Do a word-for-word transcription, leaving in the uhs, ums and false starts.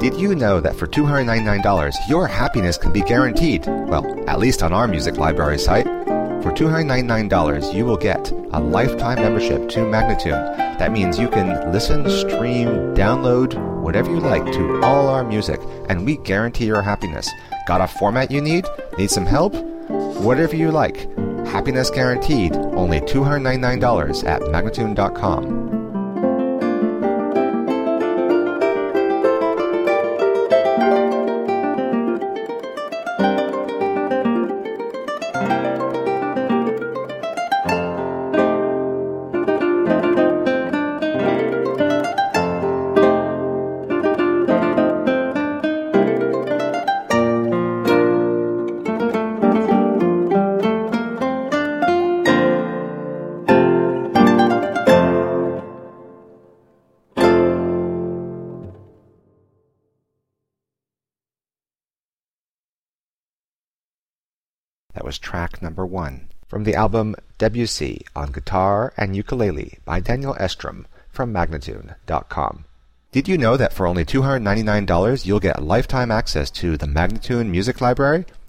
Did you know that for two hundred ninety-nine dollars, your happiness can be guaranteed? Well, at least on our music library site. For two hundred ninety-nine dollars, you will get a lifetime membership to Magnatune. That means you can listen, stream, download, whatever you like to all our music, and we guarantee your happiness. Got a format you need? Need some help? Whatever you like. Happiness guaranteed. Only two hundred ninety-nine dollars at Magnatune dot com. That was track number one from the album Debussy on Guitar and Ukulele by Daniel Estrom from Magnatune dot com. Did you know that for only two hundred ninety-nine dollars you'll get lifetime access to the Magnatune Music Library?